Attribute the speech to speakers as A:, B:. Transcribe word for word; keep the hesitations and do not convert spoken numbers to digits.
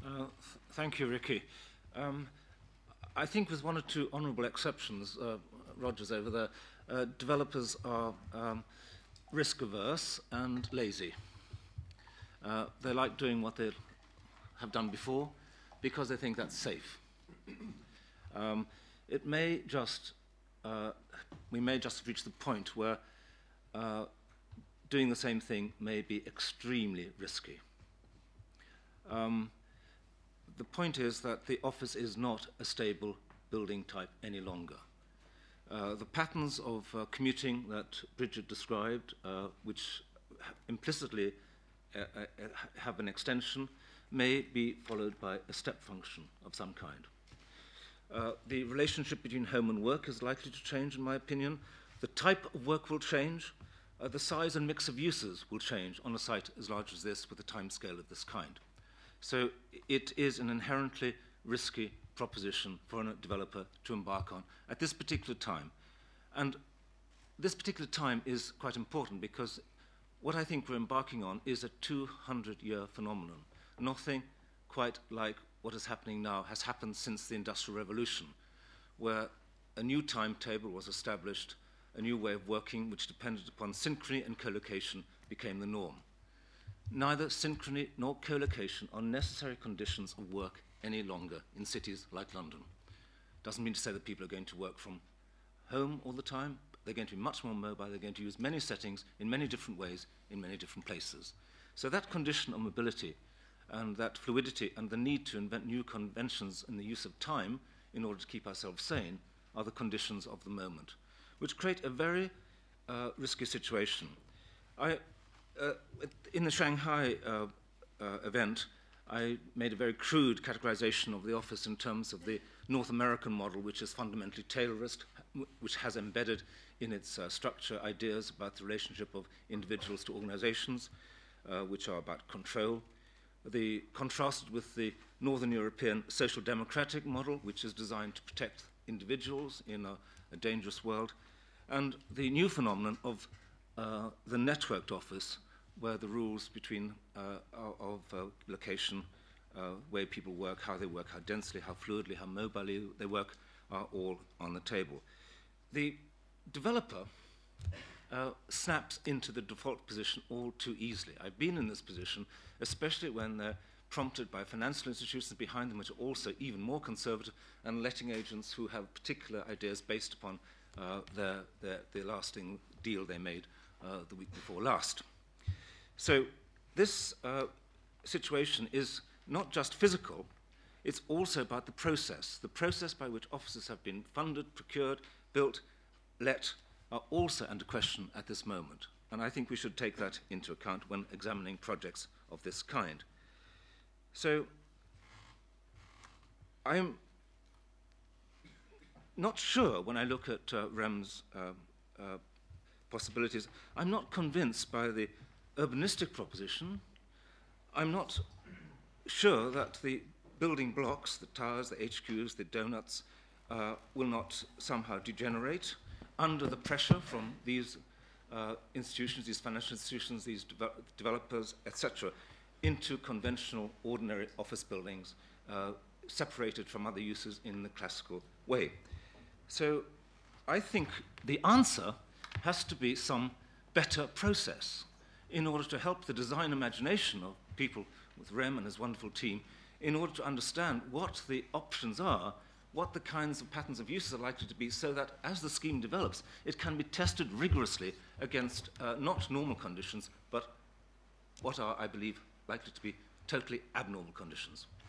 A: Uh, th thank you, Ricky. Um, I think with one or two honourable exceptions, uh, Rogers over there, uh, developers are um, risk-averse and lazy. Uh, they like doing what they have done before because they think that's safe. Um, it may just, uh, we may just reach the point where uh, doing the same thing may be extremely risky. Um, the point is that the office is not a stable building type any longer. Uh, the patterns of uh, commuting that Bridget described, uh, which implicitly uh, uh, have an extension, may be followed by a step function of some kind. Uh, the relationship between home and work is likely to change, in my opinion. The type of work will change. Uh, the size and mix of uses will change on a site as large as this with a timescale of this kind. So it is an inherently risky proposition for a developer to embark on at this particular time. And this particular time is quite important because what I think we're embarking on is a two hundred year phenomenon. Nothing quite like what is happening now has happened since the Industrial Revolution, where a new timetable was established, a new way of working which depended upon synchrony and collocation became the norm. Neither synchrony nor collocation are necessary conditions of work any longer in cities like London. Doesn't mean to say that people are going to work from home all the time. They're going to be much more mobile. They're going to use many settings in many different ways in many different places. So that condition of mobility and that fluidity and the need to invent new conventions in the use of time in order to keep ourselves sane are the conditions of the moment, which create a very uh, risky situation. I, uh, in the Shanghai uh, uh, event, I made a very crude categorization of the office in terms of the North American model, which is fundamentally tailorist, which has embedded in its uh, structure ideas about the relationship of individuals to organizations, uh, which are about control. The contrasted with the Northern European social democratic model, which is designed to protect individuals in a, a dangerous world, and the new phenomenon of uh, the networked office, where the rules between uh, of uh, location, uh, where people work, how they work, how densely, how fluidly, how mobilely they work, are all on the table. The developer uh, snaps into the default position all too easily. I've been in this position, especially when they're prompted by financial institutions behind them, which are also even more conservative, and letting agents who have particular ideas based upon uh, their, their, their lasting deal they made uh, the week before last. So this uh, situation is not just physical, it's also about the process. The process by which offices have been funded, procured, built, let, are also under question at this moment. And I think we should take that into account when examining projects of this kind. So I'm not sure when I look at uh, R E M's uh, uh, possibilities, I'm not convinced by the urbanistic proposition. I'm not sure that the building blocks, the towers, the H Qs, the donuts, uh, will not somehow degenerate under the pressure from these uh, institutions, these financial institutions, these de developers, et cetera, into conventional, ordinary office buildings, uh, separated from other uses in the classical way. So I think the answer has to be some better process in order to help the design imagination of people with R E M and his wonderful team in order to understand what the options are, what the kinds of patterns of uses are likely to be, so that as the scheme develops, it can be tested rigorously against uh, not normal conditions, but what are, I believe, likely to be totally abnormal conditions.